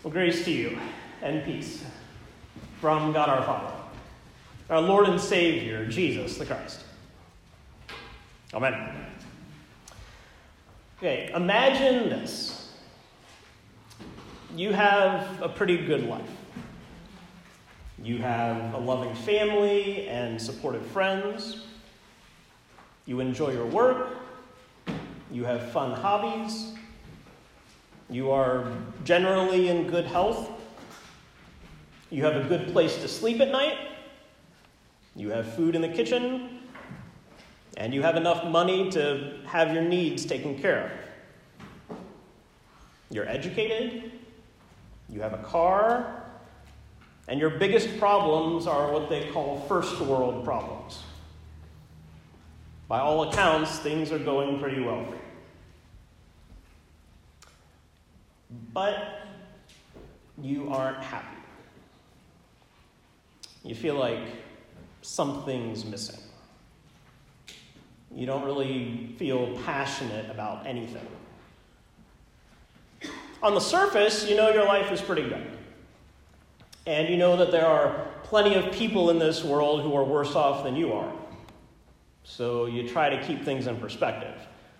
Well, grace to you and peace from God our Father, our Lord and Savior, Jesus the Christ. Amen. Okay, imagine this. You have a pretty good life. You have a loving family and supportive friends. You enjoy your work. You have fun hobbies. You are generally in good health. You have a good place to sleep at night. You have food in the kitchen. And you have enough money to have your needs taken care of. You're educated. You have a car. And your biggest problems are what they call first world problems. By all accounts, things are going pretty well for you. But you aren't happy. You feel like something's missing. You don't really feel passionate about anything. On the surface, you know your life is pretty good. And you know that there are plenty of people in this world who are worse off than you are. So you try to keep things in perspective.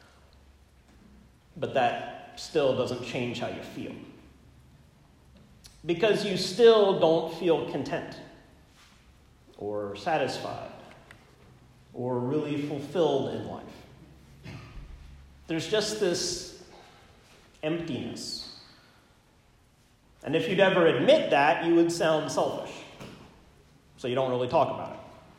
But that still doesn't change how you feel. Because you still don't feel content or satisfied or really fulfilled in life. There's just this emptiness. And if you'd ever admit that, you would sound selfish. So you don't really talk about it.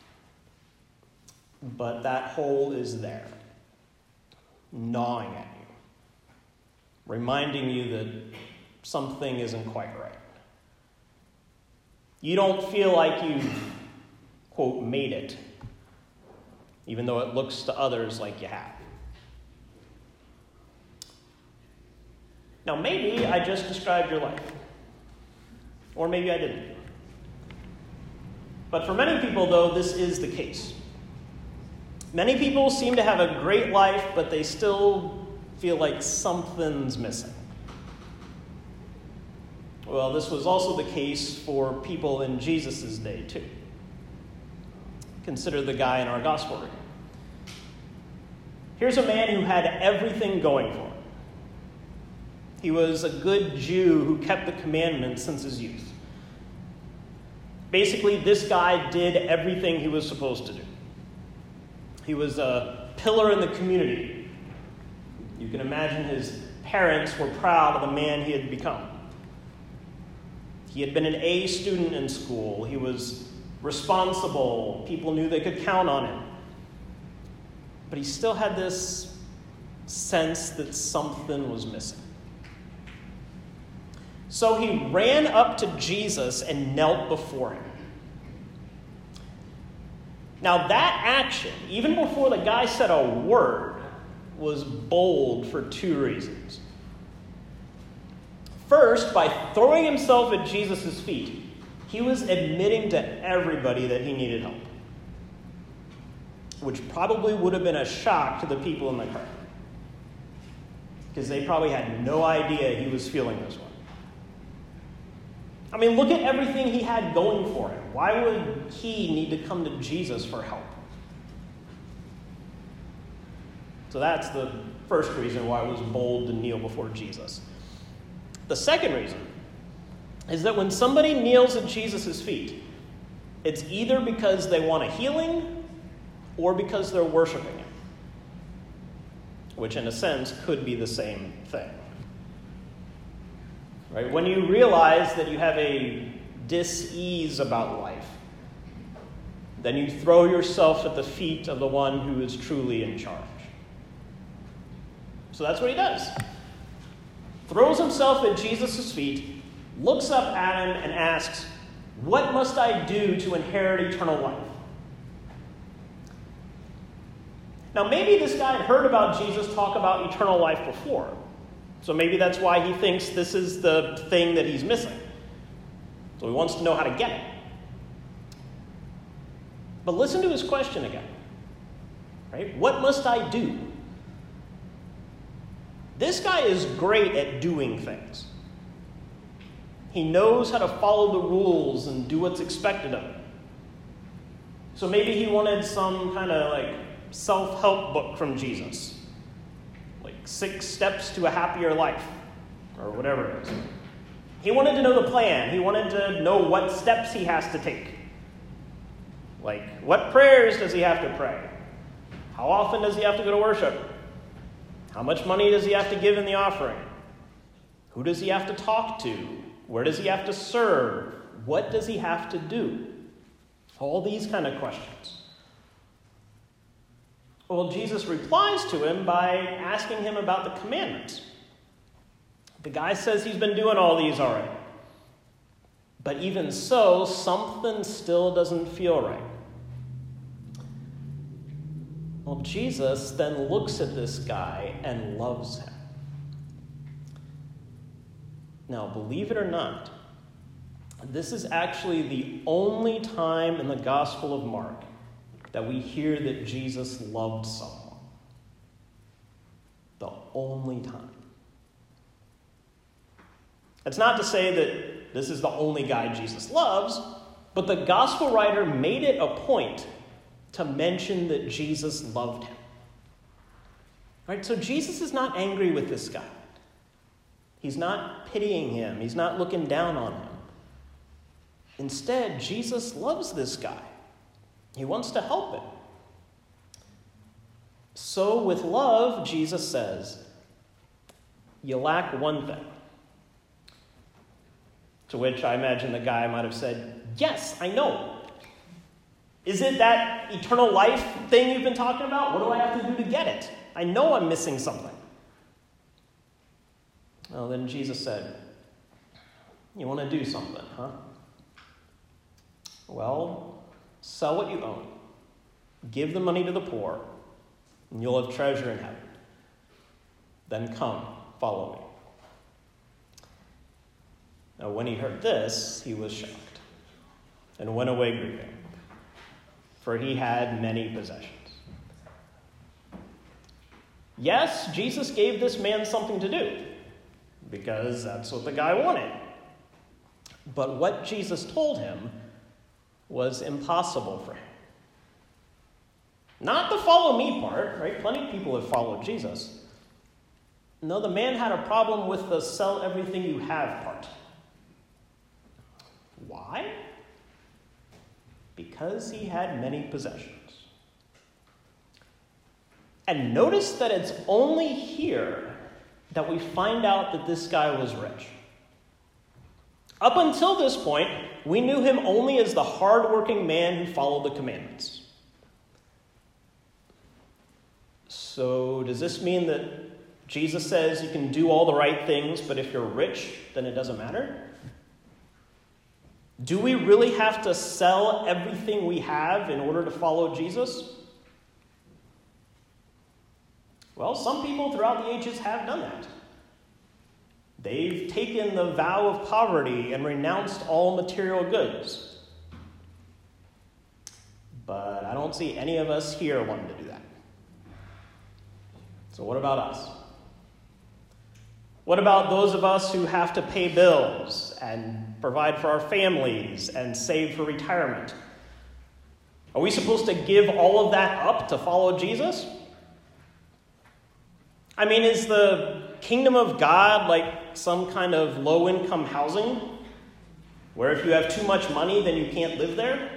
But that hole is there, gnawing at you, reminding you that something isn't quite right. You don't feel like you've, quote, made it, even though it looks to others like you have. Now, maybe I just described your life. Or maybe I didn't. But for many people, though, this is the case. Many people seem to have a great life, but they still feel like something's missing. Well, this was also the case for people in Jesus' day, too. Consider the guy in our gospel reading. Here's a man who had everything going for him. He was a good Jew who kept the commandments since his youth. Basically, this guy did everything he was supposed to do. He was a pillar in the community. You can imagine his parents were proud of the man he had become. He had been an A student in school. He was responsible. People knew they could count on him. But he still had this sense that something was missing. So he ran up to Jesus and knelt before him. Now that action, even before the guy said a word, was bold for two reasons. First, by throwing himself at Jesus' feet, he was admitting to everybody that he needed help, which probably would have been a shock to the people in the crowd, because they probably had no idea he was feeling this way. I mean, look at everything he had going for him. Why would he need to come to Jesus for help? So that's the first reason why it was bold to kneel before Jesus. The second reason is that when somebody kneels at Jesus' feet, it's either because they want a healing or because they're worshiping him, which in a sense could be the same thing. Right? When you realize that you have a dis-ease about life, then you throw yourself at the feet of the one who is truly in charge. So that's what he does. Throws himself at Jesus' feet, looks up at him, and asks, "What must I do to inherit eternal life?" Now, maybe this guy had heard about Jesus talk about eternal life before. So maybe that's why he thinks this is the thing that he's missing. So he wants to know how to get it. But listen to his question again. Right? What must I do? This guy is great at doing things. He knows how to follow the rules and do what's expected of him. So maybe he wanted some kind of self-help book from Jesus. 6 Steps to a Happier Life, or whatever it is. He wanted to know the plan. He wanted to know what steps he has to take. What prayers does he have to pray? How often does he have to go to worship? How much money does he have to give in the offering? Who does he have to talk to? Where does he have to serve? What does he have to do? All these kind of questions. Well, Jesus replies to him by asking him about the commandments. The guy says he's been doing all these already. But even so, something still doesn't feel right. Well, Jesus then looks at this guy and loves him. Now, believe it or not, this is actually the only time in the Gospel of Mark that we hear that Jesus loved someone. The only time. It's not to say that this is the only guy Jesus loves, but the gospel writer made it a point to mention that Jesus loved him. Right? So Jesus is not angry with this guy. He's not pitying him. He's not looking down on him. Instead, Jesus loves this guy. He wants to help him. So with love, Jesus says, you lack one thing. To which I imagine the guy might have said, yes, I know. Is it that eternal life thing you've been talking about? What do I have to do to get it? I know I'm missing something. Well, then Jesus said, you want to do something, huh? Well, sell what you own. Give the money to the poor, and you'll have treasure in heaven. Then come, follow me. Now, when he heard this, he was shocked and went away grieving, for he had many possessions. Yes, Jesus gave this man something to do, because that's what the guy wanted. But what Jesus told him was impossible for him. Not the follow me part, right? Plenty of people have followed Jesus. No, the man had a problem with the sell everything you have part. Why? Because he had many possessions. And notice that it's only here that we find out that this guy was rich. Up until this point, we knew him only as the hardworking man who followed the commandments. So does this mean that Jesus says you can do all the right things, but if you're rich, then it doesn't matter? Do we really have to sell everything we have in order to follow Jesus? Well, some people throughout the ages have done that. They've taken the vow of poverty and renounced all material goods. But I don't see any of us here wanting to do that. So what about us? What about those of us who have to pay bills and provide for our families and save for retirement? Are we supposed to give all of that up to follow Jesus? I mean, is the kingdom of God like some kind of low-income housing where if you have too much money, then you can't live there?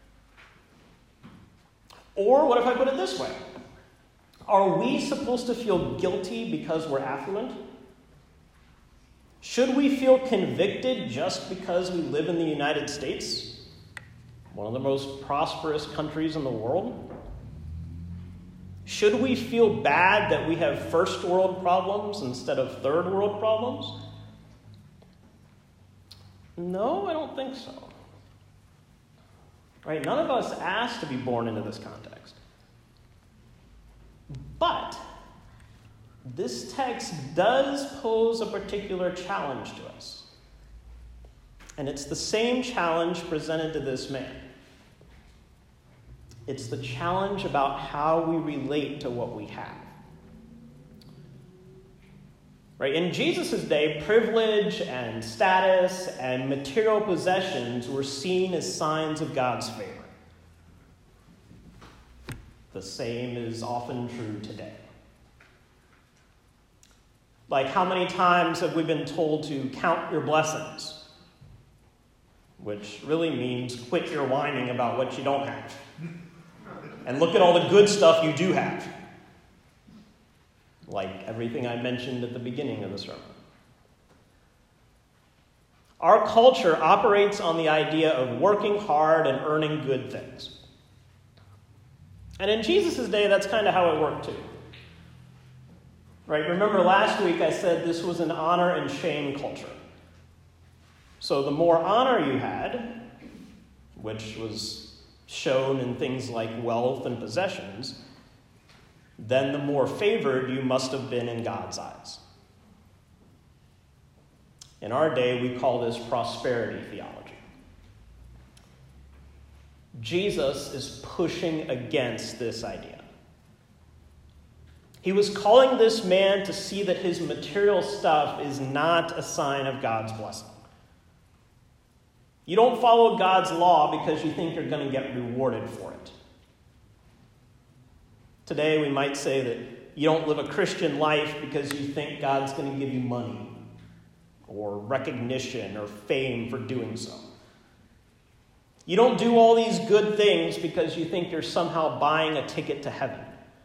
Or what if I put it this way? Are we supposed to feel guilty because we're affluent? Should we feel convicted just because we live in the United States, one of the most prosperous countries in the world? Should we feel bad that we have first world problems instead of third world problems? No, I don't think so. Right? None of us asked to be born into this context. But this text does pose a particular challenge to us. And it's the same challenge presented to this man. It's the challenge about how we relate to what we have. Right? In Jesus' day, privilege and status and material possessions were seen as signs of God's favor. The same is often true today. Like, how many times have we been told to count your blessings? Which really means quit your whining about what you don't have. And look at all the good stuff you do have. Like everything I mentioned at the beginning of the sermon. Our culture operates on the idea of working hard and earning good things. And in Jesus' day, that's kind of how it worked too. Right? Remember last week I said this was an honor and shame culture. So the more honor you had, which was shown in things like wealth and possessions, then the more favored you must have been in God's eyes. In our day, we call this prosperity theology. Jesus is pushing against this idea. He was calling this man to see that his material stuff is not a sign of God's blessing. You don't follow God's law because you think you're going to get rewarded for it. Today, we might say that you don't live a Christian life because you think God's going to give you money or recognition or fame for doing so. You don't do all these good things because you think you're somehow buying a ticket to heaven.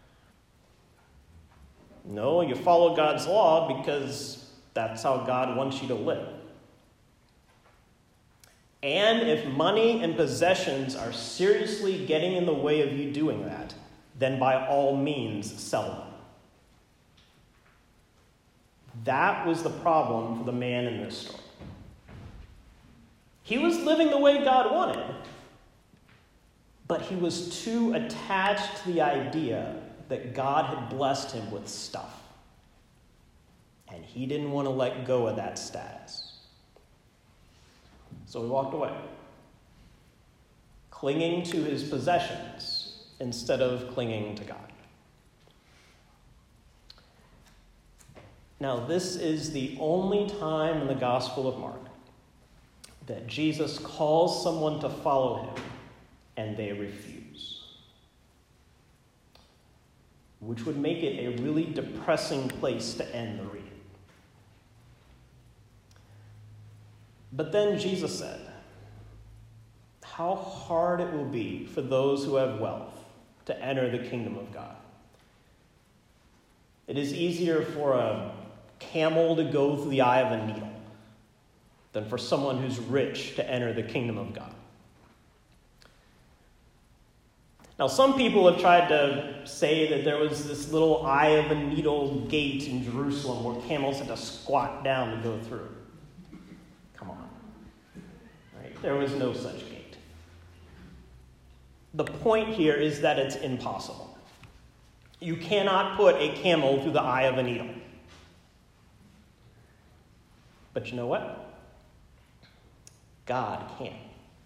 No, you follow God's law because that's how God wants you to live. And if money and possessions are seriously getting in the way of you doing that, then by all means, sell them. That was the problem for the man in this story. He was living the way God wanted, but he was too attached to the idea that God had blessed him with stuff. And he didn't want to let go of that status. So he walked away, clinging to his possessions instead of clinging to God. Now, this is the only time in the Gospel of Mark that Jesus calls someone to follow him and they refuse, which would make it a really depressing place to end the reading. But then Jesus said, how hard it will be for those who have wealth to enter the kingdom of God. It is easier for a camel to go through the eye of a needle than for someone who's rich to enter the kingdom of God. Now, some people have tried to say that there was this little eye of a needle gate in Jerusalem where camels had to squat down to go through. Come on. Right? There was no such gate. The point here is that it's impossible. You cannot put a camel through the eye of a needle. But you know what? God can.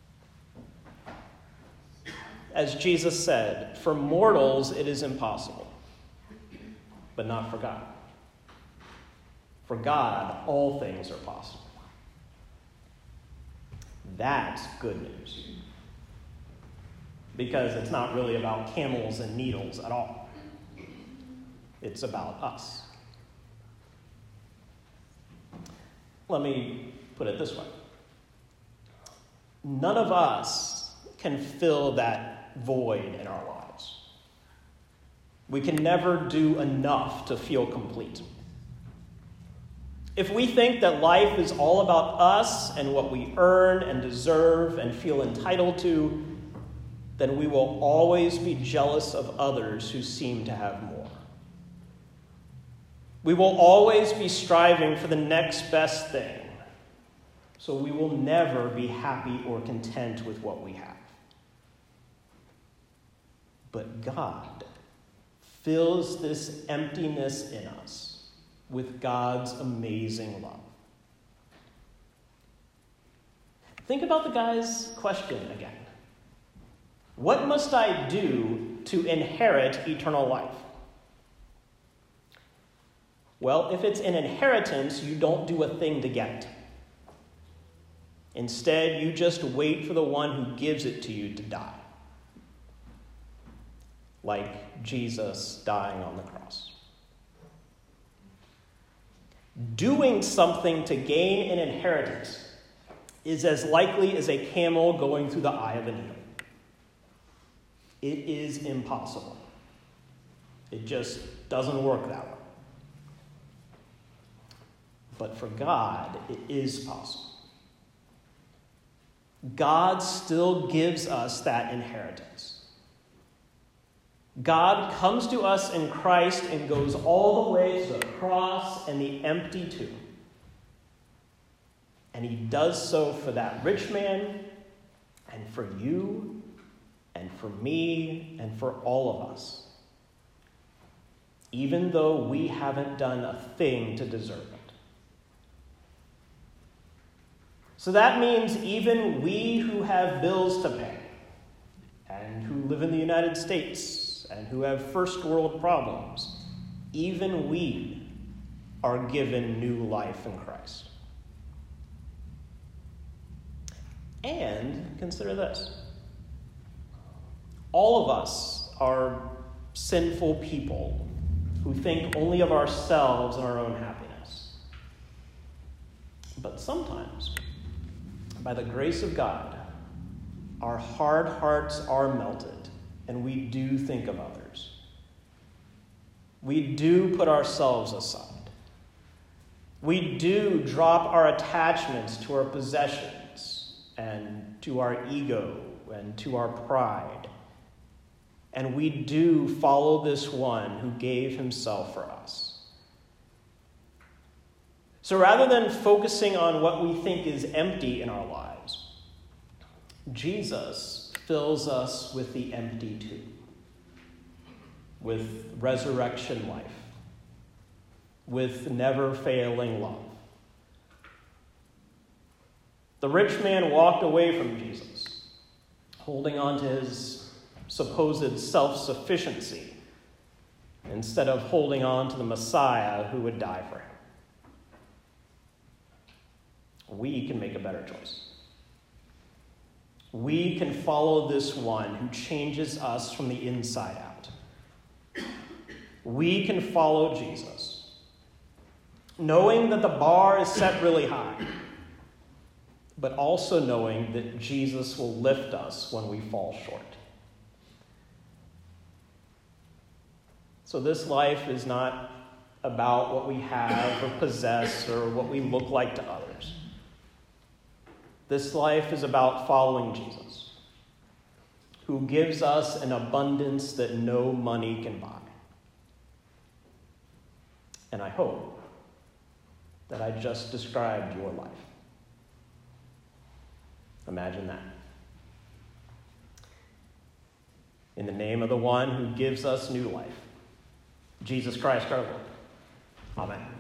As Jesus said, for mortals it is impossible, but not for God. For God, all things are possible. That's good news. Because it's not really about camels and needles at all. It's about us. Let me put it this way. None of us can fill that void in our lives. We can never do enough to feel complete. If we think that life is all about us and what we earn and deserve and feel entitled to, then we will always be jealous of others who seem to have more. We will always be striving for the next best thing, so we will never be happy or content with what we have. But God fills this emptiness in us with God's amazing love. Think about the guy's question again. What must I do to inherit eternal life? Well, if it's an inheritance, you don't do a thing to get it. Instead, you just wait for the one who gives it to you to die. Like Jesus dying on the cross. Doing something to gain an inheritance is as likely as a camel going through the eye of a needle. It is impossible. It just doesn't work that way. But for God, it is possible. God still gives us that inheritance. God comes to us in Christ and goes all the way to the cross and the empty tomb. And he does so for that rich man and for you and for me and for all of us, even though we haven't done a thing to deserve it. So that means even we who have bills to pay and who live in the United States and who have first world problems, even we are given new life in Christ. And consider this. All of us are sinful people who think only of ourselves and our own happiness. But sometimes, by the grace of God, our hard hearts are melted, and we do think of others. We do put ourselves aside. We do drop our attachments to our possessions and to our ego and to our pride. And we do follow this one who gave himself for us. So rather than focusing on what we think is empty in our lives, Jesus fills us with the empty tomb, with resurrection life, with never-failing love. The rich man walked away from Jesus, holding on to his supposed self-sufficiency instead of holding on to the Messiah who would die for him. We can make a better choice. We can follow this one who changes us from the inside out. We can follow Jesus, knowing that the bar is set really high, but also knowing that Jesus will lift us when we fall short. So this life is not about what we have or possess or what we look like to others. This life is about following Jesus, who gives us an abundance that no money can buy. And I hope that I just described your life. Imagine that. In the name of the one who gives us new life, Jesus Christ our Lord. Amen.